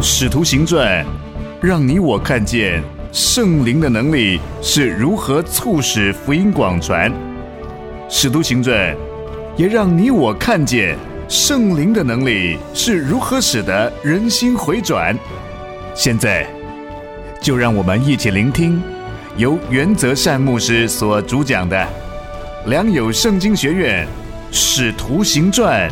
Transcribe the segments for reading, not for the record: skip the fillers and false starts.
使徒行传让你我看见圣灵的能力是如何促使福音广传，使徒行传也让你我看见圣灵的能力是如何使得人心回转。现在就让我们一起聆听由原则善牧师所主讲的良友圣经学院使徒行传。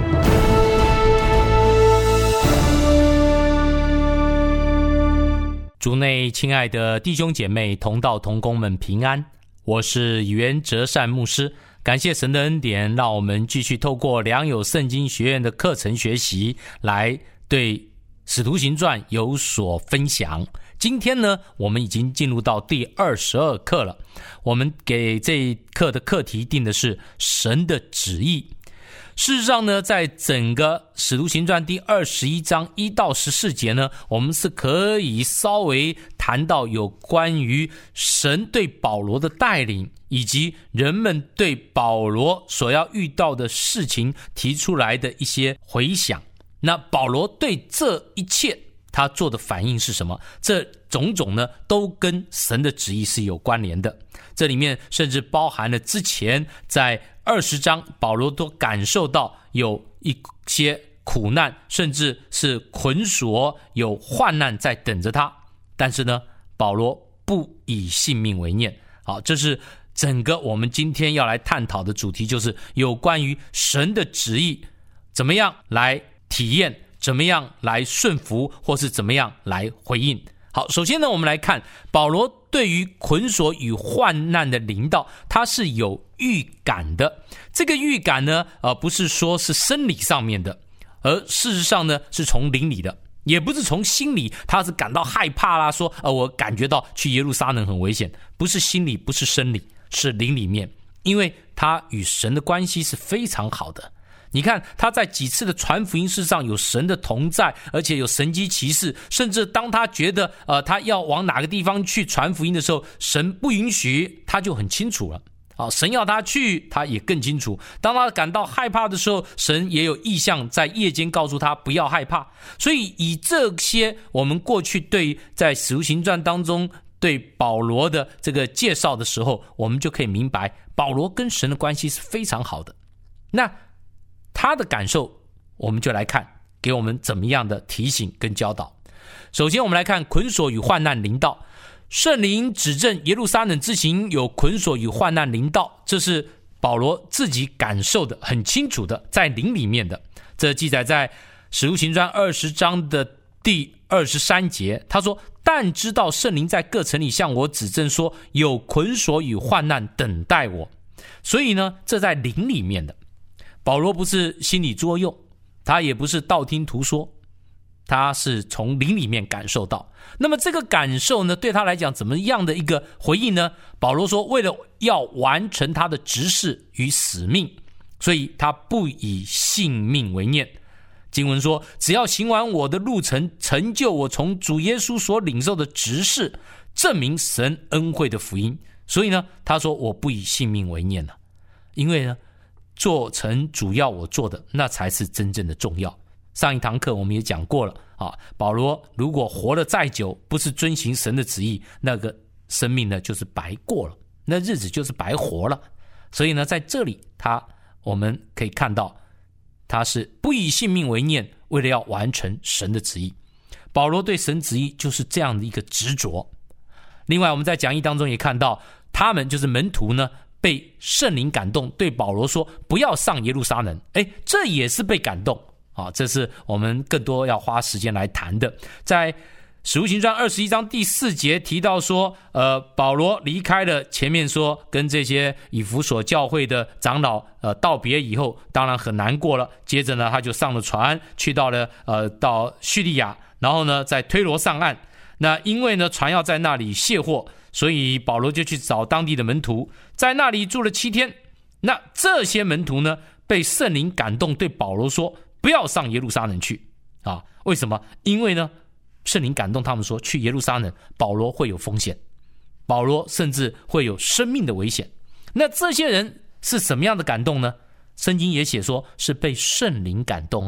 主内亲爱的弟兄姐妹同道同工们平安，我是原则善牧师。感谢神的恩典，让我们继续透过良友圣经学院的课程学习，来对使徒行传有所分享。今天呢，我们已经进入到第22课了。我们给这一课的课题定的是神的旨意。事实上呢，在整个使徒行传第21章1到14节呢，我们是可以稍微谈到有关于神对保罗的带领，以及人们对保罗所要遇到的事情提出来的一些回想。那保罗对这一切他做的反应是什么？这种种呢，都跟神的旨意是有关联的。这里面甚至包含了之前在20章保罗都感受到有一些苦难，甚至是捆锁，有患难在等着他，但是呢，保罗不以性命为念。好，这是整个我们今天要来探讨的主题，就是有关于神的旨意怎么样来体验，怎么样来顺服，或是怎么样来回应。好，首先呢，我们来看保罗对于捆锁与患难的临到，他是有预感的。这个预感呢，不是说是生理上面的，而事实上呢，是从灵里的，也不是从心里，他是感到害怕啦，说我感觉到去耶路撒冷很危险，不是心理，不是生理，是灵里面，因为他与神的关系是非常好的。你看他在几次的传福音事上有神的同在，而且有神迹奇事，甚至当他觉得他要往哪个地方去传福音的时候，神不允许，他就很清楚了。神要他去，他也更清楚。当他感到害怕的时候，神也有意象在夜间告诉他不要害怕。所以以这些我们过去对在使徒行传当中对保罗的这个介绍的时候，我们就可以明白保罗跟神的关系是非常好的。那他的感受我们就来看给我们怎么样的提醒跟教导。首先我们来看捆锁与患难临到，圣灵指证耶路撒冷之行有捆锁与患难临到，这是保罗自己感受的很清楚的，在灵里面的。这记载在使徒行传20章的第23节，他说，但知道圣灵在各城里向我指证说有捆锁与患难等待我。所以呢，这在灵里面的。保罗不是心理作用，他也不是道听途说，他是从灵里面感受到。那么这个感受呢，对他来讲怎么样的一个回应呢？保罗说，为了要完成他的职事与使命，所以他不以性命为念。经文说，只要行完我的路程，成就我从主耶稣所领受的职事，证明神恩惠的福音。所以呢，他说我不以性命为念了，因为呢，做成主要我做的，那才是真正的重要。上一堂课我们也讲过了保罗如果活得再久，不是遵行神的旨意，那个生命呢就是白过了，那日子就是白活了。所以呢，在这里我们可以看到他是不以性命为念，为了要完成神的旨意。保罗对神旨意就是这样的一个执着。另外我们在讲义当中也看到，他们就是门徒呢，被圣灵感动，对保罗说不要上耶路撒冷。这也是被感动这是我们更多要花时间来谈的。在使徒行传21章第4节提到说，保罗离开了前面说跟这些以弗所教会的长老道别以后，当然很难过了。接着呢，他就上了船，去到了到叙利亚，然后呢在推罗上岸。那因为呢船要在那里卸货，所以保罗就去找当地的门徒，在那里住了7天。那这些门徒呢，被圣灵感动，对保罗说不要上耶路撒冷去为什么？因为呢圣灵感动他们说，去耶路撒冷保罗会有风险，保罗甚至会有生命的危险。那这些人是什么样的感动呢？圣经也写说是被圣灵感动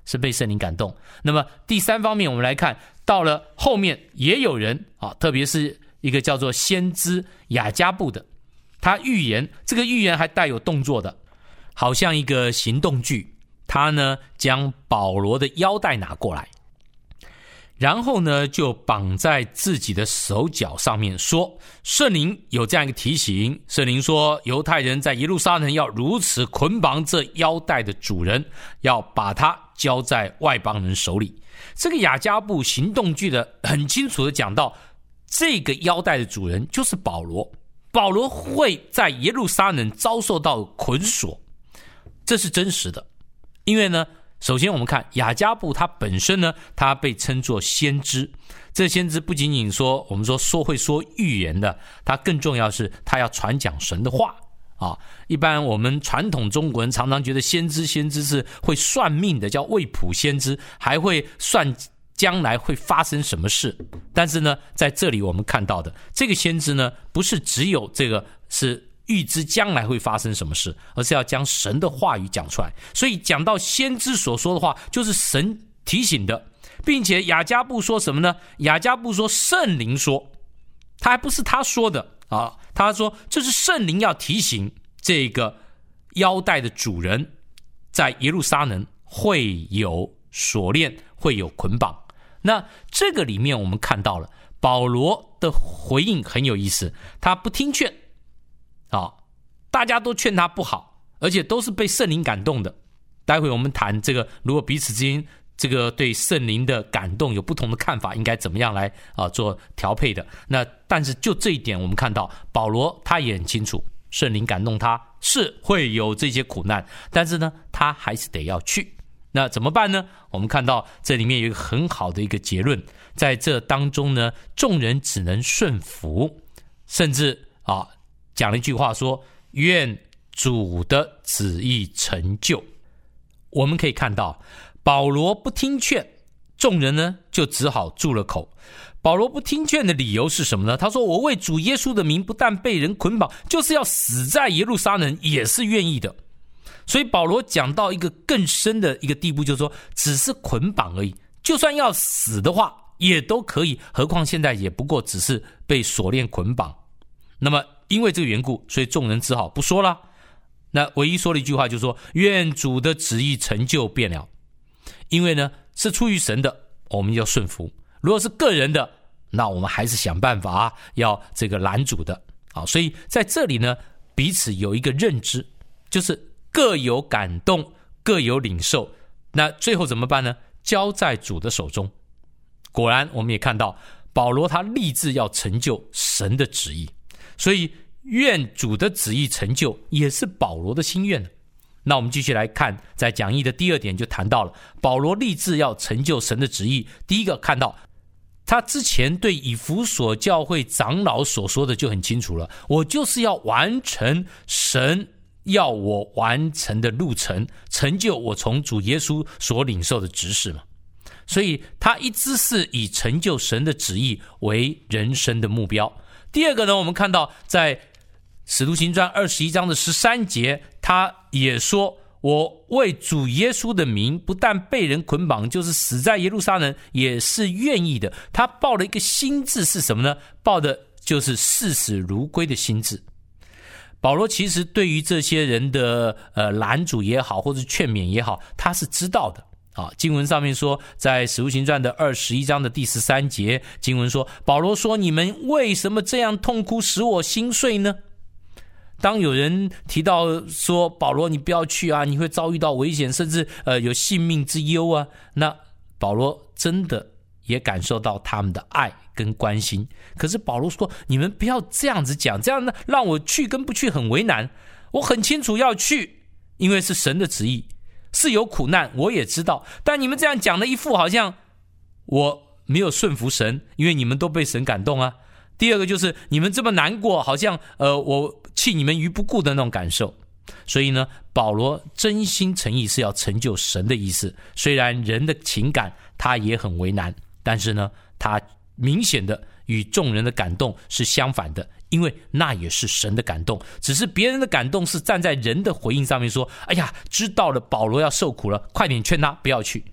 是被圣灵感动。那么第三方面，我们来看到了后面也有人特别是一个叫做先知雅加布的，他预言，这个预言还带有动作的，好像一个行动剧。他呢将保罗的腰带拿过来，然后呢就绑在自己的手脚上面，说圣灵有这样一个提醒，圣灵说犹太人在耶路撒冷要如此捆绑这腰带的主人，要把他交在外邦人手里。这个雅加布行动剧的很清楚的讲到，这个腰带的主人就是保罗，保罗会在耶路撒冷遭受到捆锁，这是真实的。因为呢，首先我们看雅加布他本身呢，他被称作先知。这先知不仅仅说我们说会说预言的，他更重要是他要传讲神的话啊。一般我们传统中国人常常觉得先知是会算命的，叫未卜先知，还会算将来会发生什么事。但是呢，在这里我们看到的这个先知呢，不是只有这个是预知将来会发生什么事，而是要将神的话语讲出来。所以讲到先知所说的话，就是神提醒的，并且雅加布说什么呢？雅加布说圣灵说，他还不是他说的啊，他说这是圣灵要提醒这个腰带的主人，在耶路撒冷会有锁链，会有捆绑。那这个里面我们看到了保罗的回应很有意思，他不听劝大家都劝他不好，而且都是被圣灵感动的。待会我们谈这个，如果彼此之间这个对圣灵的感动有不同的看法，应该怎么样来做调配的。那但是就这一点我们看到保罗他也很清楚，圣灵感动他是会有这些苦难，但是呢他还是得要去。那怎么办呢？我们看到这里面有一个很好的一个结论，在这当中呢，众人只能顺服，甚至讲了一句话说愿主的旨意成就。我们可以看到保罗不听劝，众人呢就只好住了口。保罗不听劝的理由是什么呢？他说我为主耶稣的名不但被人捆绑，就是要死在耶路撒冷也是愿意的。所以保罗讲到一个更深的一个地步，就是说只是捆绑而已，就算要死的话也都可以，何况现在也不过只是被锁链捆绑。那么因为这个缘故，所以众人只好不说了。那唯一说了一句话，就是说愿主的旨意成就便了。因为呢是出于神的，我们要顺服；如果是个人的，那我们还是想办法要这个拦阻的。所以在这里呢，彼此有一个认知，就是各有感动，各有领受。那最后怎么办呢？交在主的手中。果然我们也看到保罗他立志要成就神的旨意，所以愿主的旨意成就也是保罗的心愿。那我们继续来看，在讲义的第二点就谈到了保罗立志要成就神的旨意。第一个看到他之前对以弗所教会长老所说的就很清楚了，我就是要完成神要我完成的路程，成就我从主耶稣所领受的职事嘛。所以他一直是以成就神的旨意为人生的目标。第二个呢，我们看到在使徒行传21章的13节，他也说我为主耶稣的名不但被人捆绑，就是死在耶路撒冷也是愿意的。他抱了一个心志是什么呢？抱的就是视死如归的心志。保罗其实对于这些人的拦阻也好，或者劝勉也好，他是知道的。经文上面说，在使徒行传的21章的第13节，经文说保罗说你们为什么这样痛哭，使我心碎呢？当有人提到说保罗你不要去啊，你会遭遇到危险，甚至有性命之忧啊，那保罗真的也感受到他们的爱跟关心。可是保罗说你们不要这样子讲，这样呢让我去跟不去很为难。我很清楚要去，因为是神的旨意，是有苦难我也知道，但你们这样讲的一副好像我没有顺服神，因为你们都被神感动啊。第二个就是你们这么难过，好像我弃你们于不顾的那种感受。所以呢，保罗真心诚意是要成就神的意思。虽然人的情感他也很为难，但是呢，他明显的与众人的感动是相反的，因为那也是神的感动。只是别人的感动是站在人的回应上面说，哎呀，知道了保罗要受苦了，快点劝他不要去。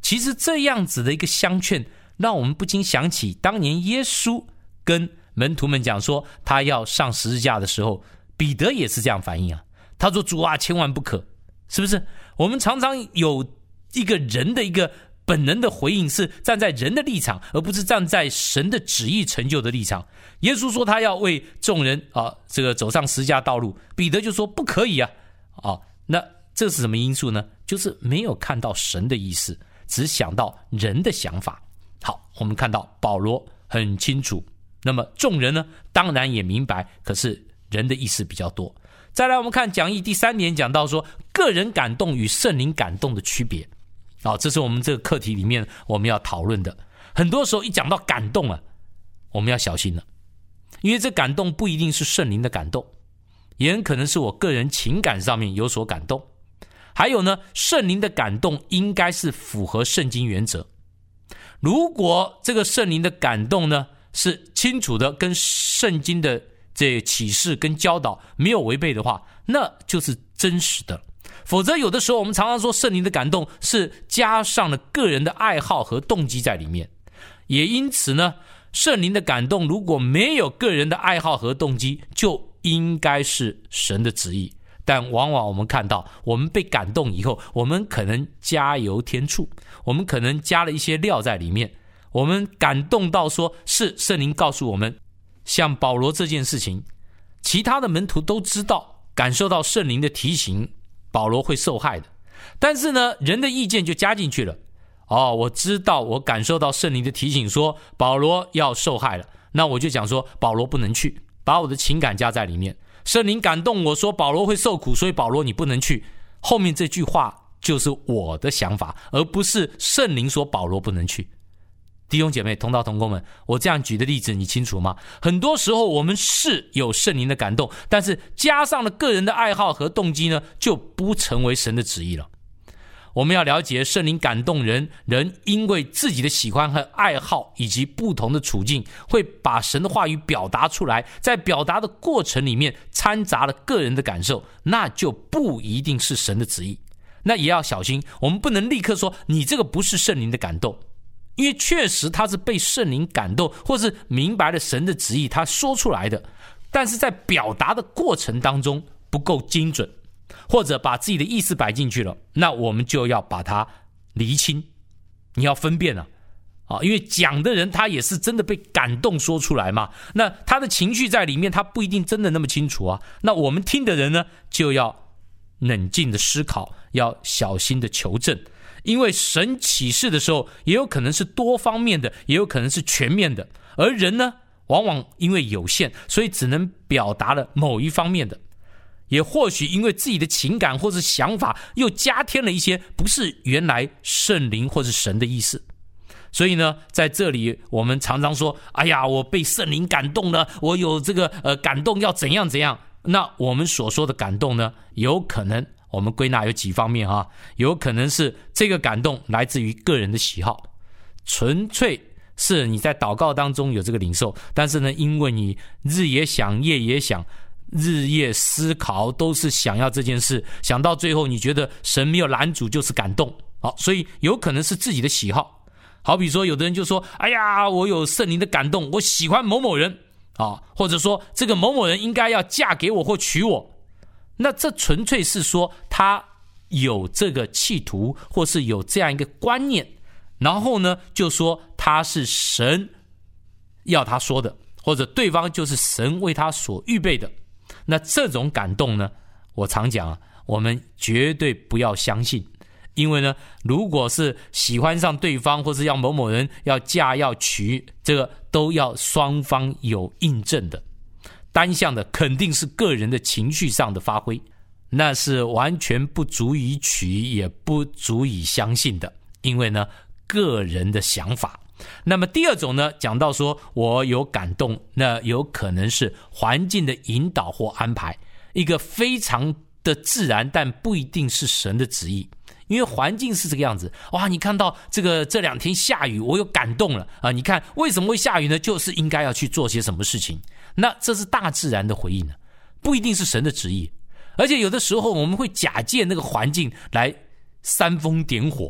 其实这样子的一个相劝，让我们不禁想起当年耶稣跟门徒们讲说他要上十字架的时候，彼得也是这样反应啊。他说主啊，千万不可，是不是？我们常常有一个人的一个本能的回应，是站在人的立场，而不是站在神的旨意成就的立场。耶稣说他要为众人这个走上十字架道路，彼得就说不可以啊。那这是什么因素呢？就是没有看到神的意思，只想到人的想法。好，我们看到保罗很清楚，那么众人呢当然也明白，可是人的意思比较多。再来我们看讲义第3点，讲到说个人感动与圣灵感动的区别。这是我们这个课题里面我们要讨论的。很多时候一讲到感动啊，我们要小心了，因为这感动不一定是圣灵的感动，也很可能是我个人情感上面有所感动。还有呢，圣灵的感动应该是符合圣经原则。如果这个圣灵的感动呢是清楚的跟圣经的这启示跟教导没有违背的话，那就是真实的。否则有的时候我们常常说圣灵的感动是加上了个人的爱好和动机在里面，也因此呢，圣灵的感动如果没有个人的爱好和动机，就应该是神的旨意。但往往我们看到，我们被感动以后，我们可能加油添醋，我们可能加了一些料在里面，我们感动到说是圣灵告诉我们，像保罗这件事情，其他的门徒都知道，感受到圣灵的提醒，保罗会受害的。但是呢，人的意见就加进去了。我知道，我感受到圣灵的提醒说保罗要受害了，那我就讲说保罗不能去，把我的情感加在里面。圣灵感动我说保罗会受苦，所以保罗你不能去。后面这句话就是我的想法，而不是圣灵说保罗不能去。弟兄姐妹同道同工们，我这样举的例子你清楚吗？很多时候我们是有圣灵的感动，但是加上了个人的爱好和动机呢，就不成为神的旨意了。我们要了解圣灵感动人因为自己的喜欢和爱好以及不同的处境，会把神的话语表达出来，在表达的过程里面掺杂了个人的感受，那就不一定是神的旨意。那也要小心，我们不能立刻说你这个不是圣灵的感动，因为确实他是被圣灵感动，或是明白了神的旨意他说出来的，但是在表达的过程当中不够精准，或者把自己的意思摆进去了，那我们就要把它厘清。你要分辨因为讲的人他也是真的被感动说出来嘛，那他的情绪在里面，他不一定真的那么清楚啊。那我们听的人呢，就要冷静的思考，要小心的求证，因为神启示的时候也有可能是多方面的，也有可能是全面的，而人呢往往因为有限，所以只能表达了某一方面的，也或许因为自己的情感或是想法又加添了一些不是原来圣灵或是神的意思。所以呢，在这里我们常常说，哎呀，我被圣灵感动了，我有这个感动要怎样怎样。那我们所说的感动呢，有可能我们归纳有几方面有可能是这个感动来自于个人的喜好，纯粹是你在祷告当中有这个领受，但是呢，因为你日也想夜也想，日夜思考都是想要这件事，想到最后你觉得神没有拦阻就是感动，所以有可能是自己的喜好。好比说有的人就说，哎呀，我有圣灵的感动，我喜欢某某人或者说这个某某人应该要嫁给我或娶我，那这纯粹是说他有这个企图，或是有这样一个观念，然后呢就说他是神要他说的，或者对方就是神为他所预备的。那这种感动呢，我常讲我们绝对不要相信。因为呢，如果是喜欢上对方，或是要某某人要嫁要娶，这个都要双方有印证的，单向的肯定是个人的情绪上的发挥，那是完全不足以取，也不足以相信的。因为呢，个人的想法。那么第二种呢，讲到说我有感动，那有可能是环境的引导或安排，一个非常的自然，但不一定是神的旨意。因为环境是这个样子，哇，你看到这两天下雨，我有感动了你看为什么会下雨呢？就是应该要去做些什么事情，那这是大自然的回应不一定是神的旨意。而且有的时候我们会假借那个环境来煽风点火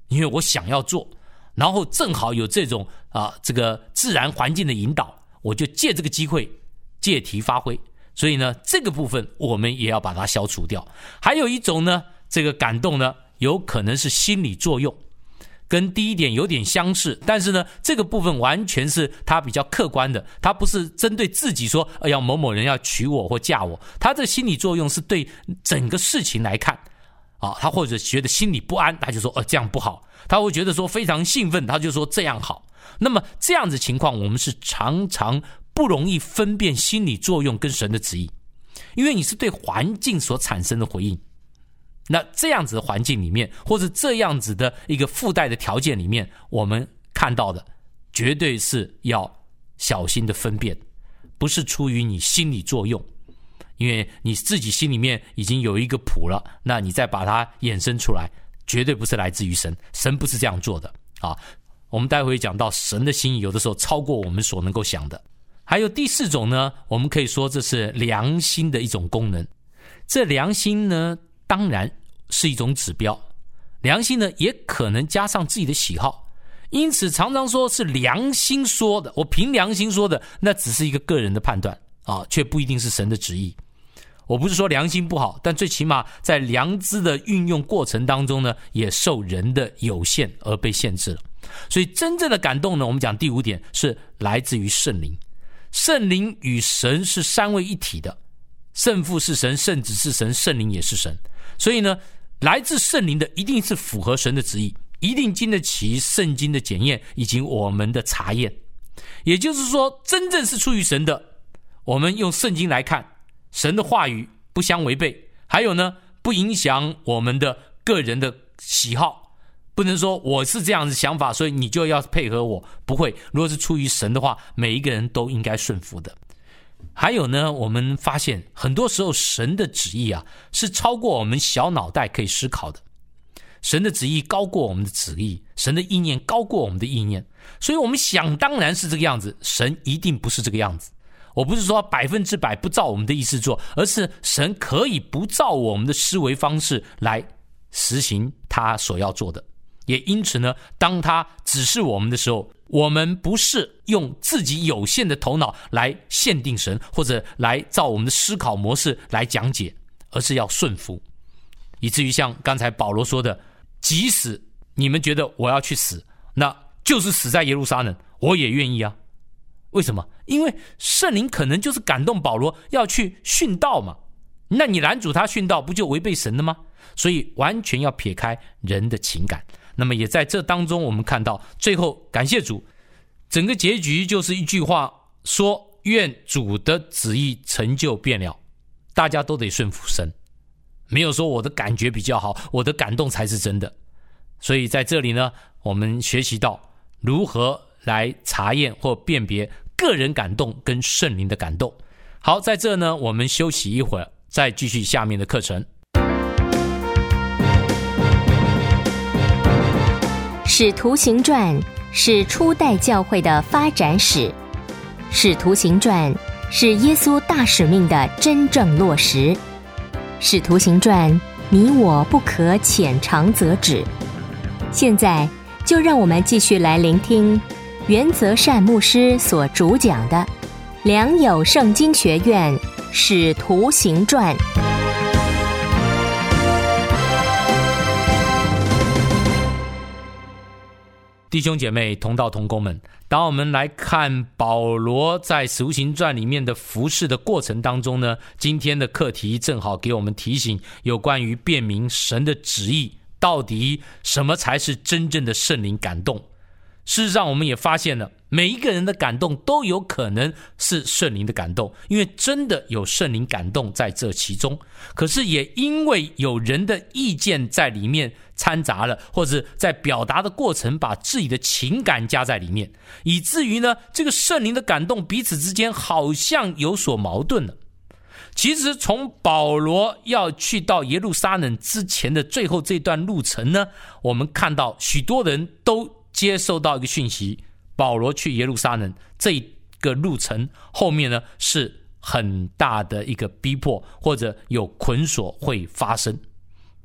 因为我想要做，然后正好有这种这个自然环境的引导，我就借这个机会借题发挥。所以呢，这个部分我们也要把它消除掉。还有一种呢，这个感动呢，有可能是心理作用，跟第一点有点相似，但是呢，这个部分完全是它比较客观的，它不是针对自己说要某某人要娶我或嫁我，它这心理作用是对整个事情来看他或者觉得心里不安，他就说这样不好，他会觉得说非常兴奋，他就说这样好。那么这样子情况，我们是常常不容易分辨心理作用跟神的旨意，因为你是对环境所产生的回应。那这样子的环境里面，或者这样子的一个附带的条件里面，我们看到的绝对是要小心的分辨，不是出于你心理作用，因为你自己心里面已经有一个谱了，那你再把它衍生出来，绝对不是来自于神，神不是这样做的我们待会讲到神的心意有的时候超过我们所能够想的。还有第4种呢，我们可以说这是良心的一种功能。这良心呢，当然是一种指标，良心呢也可能加上自己的喜好，因此常常说是良心说的，我凭良心说的，那只是一个个人的判断却不一定是神的旨意。我不是说良心不好，但最起码在良知的运用过程当中呢，也受人的有限而被限制了。所以真正的感动呢，我们讲第5点是来自于圣灵。圣灵与神是三位一体的，圣父是神，圣子是神，圣灵也是神。所以呢，来自圣灵的一定是符合神的旨意，一定经得起圣经的检验以及我们的查验。也就是说，真正是出于神的，我们用圣经来看，神的话语不相违背，还有呢，不影响我们的个人的喜好，不能说我是这样子想法，所以你就要配合我，不会。如果是出于神的话，每一个人都应该顺服的。还有呢，我们发现很多时候神的旨意是超过我们小脑袋可以思考的，神的旨意高过我们的旨意，神的意念高过我们的意念，所以我们想当然是这个样子，神一定不是这个样子。我不是说100%不照我们的意思做，而是神可以不照我们的思维方式来实行他所要做的。也因此呢，当他指示我们的时候，我们不是用自己有限的头脑来限定神，或者来照我们的思考模式来讲解，而是要顺服。以至于像刚才保罗说的，即使你们觉得我要去死，那就是死在耶路撒冷，我也愿意为什么？因为圣灵可能就是感动保罗要去殉道嘛，那你拦阻他殉道，不就违背神了吗？所以完全要撇开人的情感。那么也在这当中，我们看到最后感谢主，整个结局就是一句话，说愿主的旨意成就便了。大家都得顺服神，没有说我的感觉比较好，我的感动才是真的。所以在这里呢，我们学习到如何来查验或辨别个人感动跟圣灵的感动。好，在这呢，我们休息一会儿，再继续下面的课程。 使徒行传是初代教会的发展史，使徒行传是耶稣大使命的真正落实。使徒行传，你我不可浅尝辄止。现在就让我们继续来聆听袁泽善牧师所主讲的良友圣经学院使徒行传。 弟兄姐妹同道同工们，当我们来看保罗在使徒行传里面的服事的过程当中呢，今天的课题正好给我们提醒有关于辨明神的旨意，到底什么才是真正的圣灵感动。事实上我们也发现了，每一个人的感动都有可能是圣灵的感动，因为真的有圣灵感动在这其中。可是也因为有人的意见在里面掺杂了，或者在表达的过程把自己的情感加在里面，以至于呢，这个圣灵的感动彼此之间好像有所矛盾了。其实从保罗要去到耶路撒冷之前的最后这段路程呢，我们看到许多人都接受到一个讯息，保罗去耶路撒冷这个路程后面呢，是很大的一个逼迫，或者有捆锁会发生。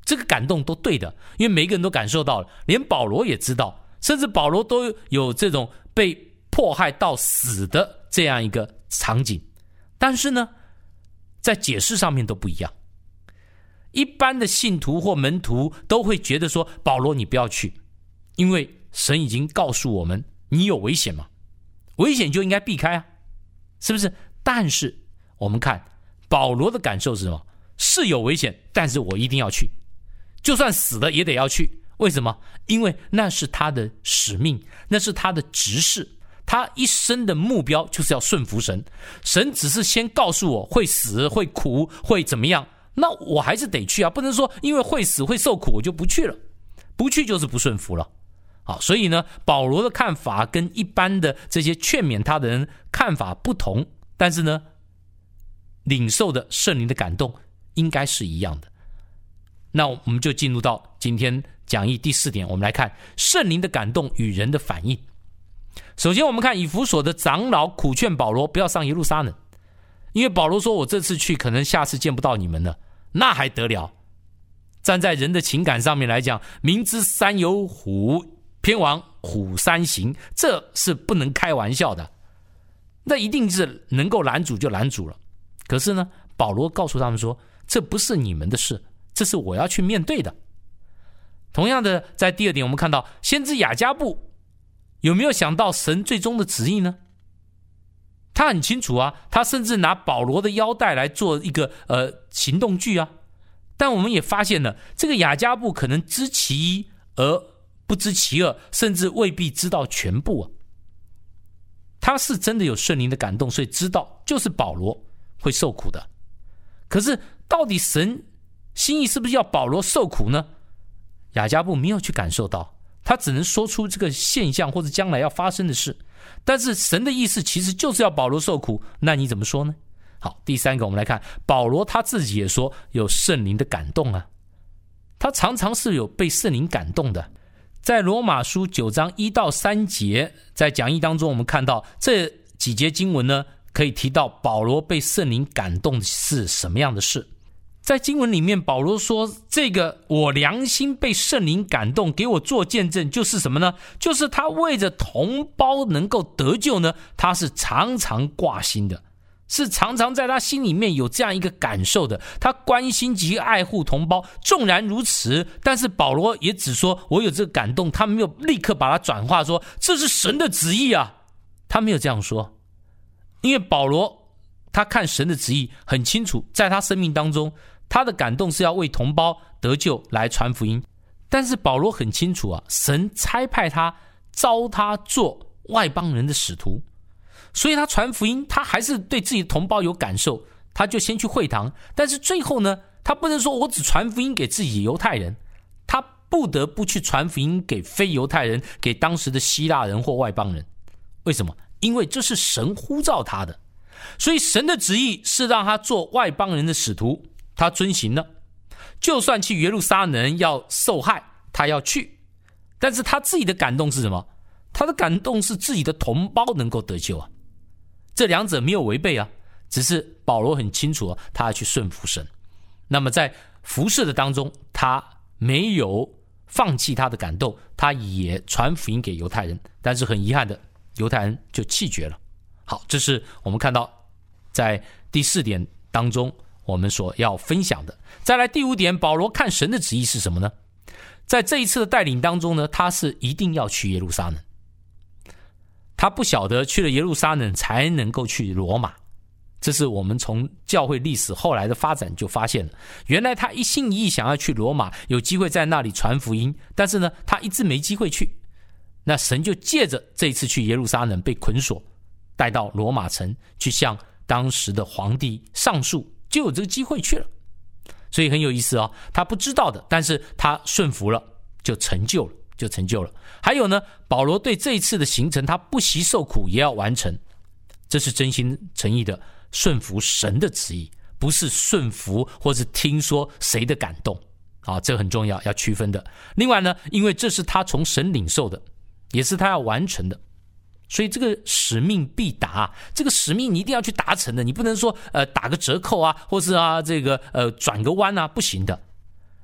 这个感动都对的，因为每个人都感受到了，连保罗也知道，甚至保罗都有这种被迫害到死的这样一个场景。但是呢，在解释上面都不一样。一般的信徒或门徒都会觉得说，保罗你不要去，因为神已经告诉我们你有危险嘛，危险就应该避开啊，是不是？但是我们看保罗的感受是什么？是有危险，但是我一定要去，就算死了也得要去。为什么？因为那是他的使命，那是他的职事，他一生的目标就是要顺服神。神只是先告诉我会死会苦会怎么样，那我还是得去啊，不能说因为会死会受苦我就不去了，不去就是不顺服了。好，所以呢，保罗的看法跟一般的这些劝勉他的人看法不同，但是呢，领受的圣灵的感动应该是一样的。那我们就进入到今天讲义第4点，我们来看圣灵的感动与人的反应。首先我们看以弗所的长老苦劝保罗不要上耶路撒冷，因为保罗说我这次去可能下次见不到你们了，那还得了？站在人的情感上面来讲，明知山有虎，偏往虎山行，这是不能开玩笑的，那一定是能够拦阻就拦阻了。可是呢，保罗告诉他们说，这不是你们的事，这是我要去面对的。同样的，在第2点我们看到先知雅加布有没有想到神最终的旨意呢？他很清楚啊，他甚至拿保罗的腰带来做一个行动剧啊。但我们也发现了，这个雅加布可能知其一而不知其二，甚至未必知道全部啊。他是真的有圣灵的感动，所以知道就是保罗会受苦的。可是到底神心意是不是要保罗受苦呢？雅加布没有去感受到，他只能说出这个现象或者将来要发生的事。但是神的意思其实就是要保罗受苦，那你怎么说呢？好，第3个我们来看，保罗他自己也说有圣灵的感动啊，他常常是有被圣灵感动的。在罗马书9章1到3节，在讲义当中我们看到这几节经文呢，可以提到保罗被圣灵感动的是什么样的事。在经文里面，保罗说这个我良心被圣灵感动，给我做见证，就是什么呢？就是他为着同胞能够得救呢，他是常常挂心的，是常常在他心里面有这样一个感受的，他关心及爱护同胞。纵然如此，但是保罗也只说我有这个感动，他没有立刻把它转化说这是神的旨意啊，他没有这样说。因为保罗他看神的旨意很清楚，在他生命当中他的感动是要为同胞得救来传福音。但是保罗很清楚啊，神差派他召他做外邦人的使徒，所以他传福音，他还是对自己的同胞有感受，他就先去会堂。但是最后呢，他不能说我只传福音给自己犹太人，他不得不去传福音给非犹太人，给当时的希腊人或外邦人。为什么？因为这是神呼召他的，所以神的旨意是让他做外邦人的使徒，他遵行了。就算去耶路撒冷要受害，他要去，但是他自己的感动是什么？他的感动是自己的同胞能够得救啊，这两者没有违背啊，只是保罗很清楚啊，他要去顺服神。那么在服事的当中，他没有放弃他的感动，他也传福音给犹太人，但是很遗憾的，犹太人就弃绝了。好，这是我们看到在第4点当中我们所要分享的。再来第5点，保罗看神的旨意是什么呢？在这一次的带领当中呢，他是一定要去耶路撒冷。他不晓得去了耶路撒冷才能够去罗马，这是我们从教会历史后来的发展就发现了，原来他一心一意想要去罗马，有机会在那里传福音，但是呢他一直没机会去。那神就借着这一次去耶路撒冷被捆锁，带到罗马城去向当时的皇帝上诉，就有这个机会去了。所以很有意思哦，他不知道的，但是他顺服了，就成就了。还有呢，保罗对这一次的行程，他不惜受苦也要完成，这是真心诚意的顺服神的旨意，不是顺服或是听说谁的感动啊，这很重要，要区分的。另外呢，因为这是他从神领受的，也是他要完成的，所以这个使命必达，这个使命你一定要去达成的，你不能说打个折扣啊，或是这个转个弯啊，不行的。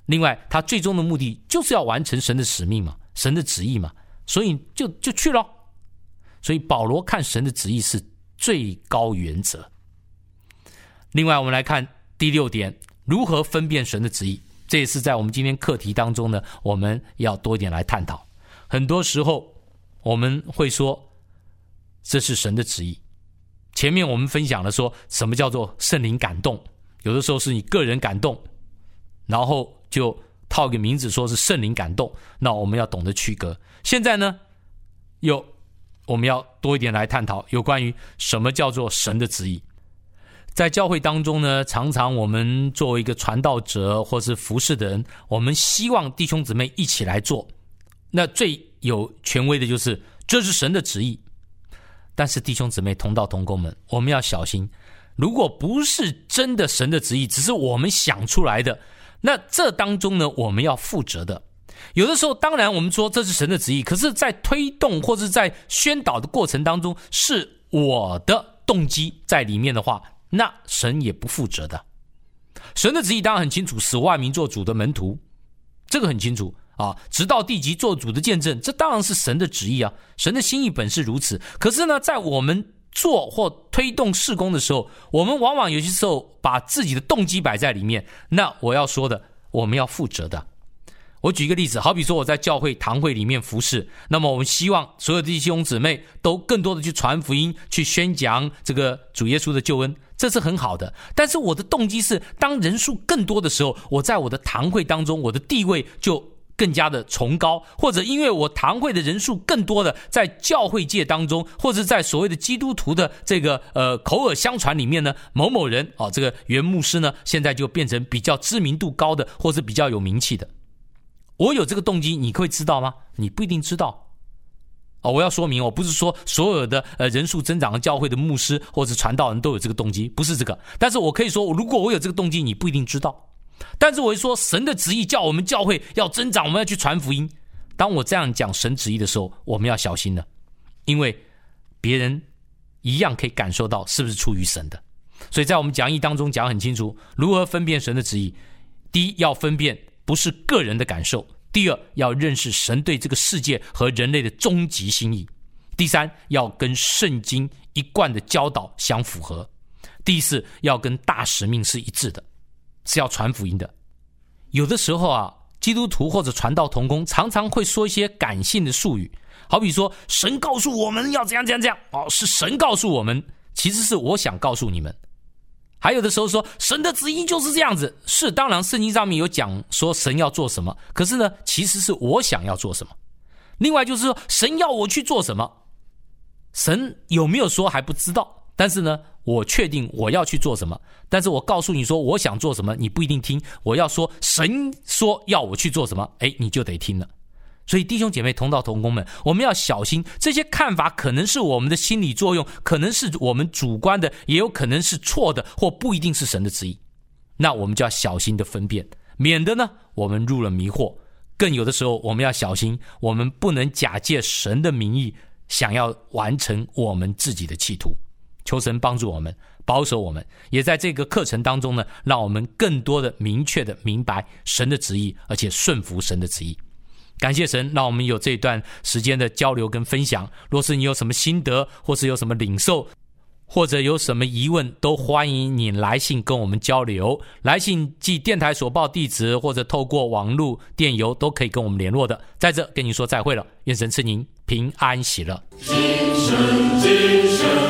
另外他最终的目的就是要完成神的使命嘛，神的旨意嘛，所以就去了。所以保罗看神的旨意是最高原则。另外我们来看第6点，如何分辨神的旨意，这也是在我们今天课题当中呢，我们要多一点来探讨。很多时候我们会说这是神的旨意，前面我们分享了说什么叫做圣灵感动，有的时候是你个人感动，然后就套一个名字说是圣灵感动，那我们要懂得区隔。现在呢我们要多一点来探讨有关于什么叫做神的旨意。在教会当中呢，常常我们作为一个传道者或是服侍的人，我们希望弟兄姊妹一起来做，那最有权威的就是这是神的旨意。但是弟兄姊妹同道同工们，我们要小心，如果不是真的神的旨意，只是我们想出来的，那这当中呢我们要负责的。有的时候当然我们说这是神的旨意，可是在推动或是在宣导的过程当中是我的动机在里面的话，那神也不负责的。神的旨意当然很清楚，使万民做主的门徒，这个很清楚啊，直到地极做主的见证，这当然是神的旨意啊，神的心意本是如此。可是呢，在我们做或推动事工的时候，我们往往有些时候把自己的动机摆在里面，那我要说的，我们要负责的。我举一个例子，好比说我在教会堂会里面服侍，那么我们希望所有的弟兄姊妹都更多的去传福音，去宣讲这个主耶稣的救恩，这是很好的。但是我的动机是，当人数更多的时候，我在我的堂会当中，我的地位就更加的崇高，或者因为我堂会的人数更多的在教会界当中，或者在所谓的基督徒的这个口耳相传里面呢，某某人这个原牧师呢，现在就变成比较知名度高的，或是比较有名气的。我有这个动机，你会知道吗？你不一定知道。我要说明，我不是说所有的人数增长的教会的牧师或者传道人都有这个动机，不是这个。但是我可以说，如果我有这个动机，你不一定知道。但是我会说，神的旨意叫我们教会要增长，我们要去传福音。当我这样讲神旨意的时候，我们要小心了，因为别人一样可以感受到是不是出于神的。所以在我们讲义当中讲很清楚，如何分辨神的旨意。第一，要分辨不是个人的感受；第二，要认识神对这个世界和人类的终极心意；第三，要跟圣经一贯的教导相符合；第四，要跟大使命是一致的，是要传福音的。有的时候基督徒或者传道同工常常会说一些感性的术语，好比说神告诉我们要怎样怎样怎样，是神告诉我们，其实是我想告诉你们。还有的时候说神的旨意就是这样子，是当然圣经上面有讲说神要做什么，可是呢其实是我想要做什么。另外就是说神要我去做什么，神有没有说还不知道，但是呢我确定我要去做什么，但是我告诉你说我想做什么，你不一定听。我要说神说要我去做什么，你就得听了。所以弟兄姐妹同道同工们，我们要小心，这些看法可能是我们的心理作用，可能是我们主观的，也有可能是错的，或不一定是神的旨意。那我们就要小心的分辨，免得呢我们入了迷惑。更有的时候我们要小心，我们不能假借神的名义想要完成我们自己的企图。求神帮助我们，保守我们，也在这个课程当中呢，让我们更多的明确的明白神的旨意，而且顺服神的旨意。感谢神让我们有这段时间的交流跟分享。若是你有什么心得，或是有什么领受，或者有什么疑问，都欢迎你来信跟我们交流。来信寄电台所报地址，或者透过网络电邮都可以跟我们联络的。在这跟您说再会了，愿神赐您平安喜乐。今生今世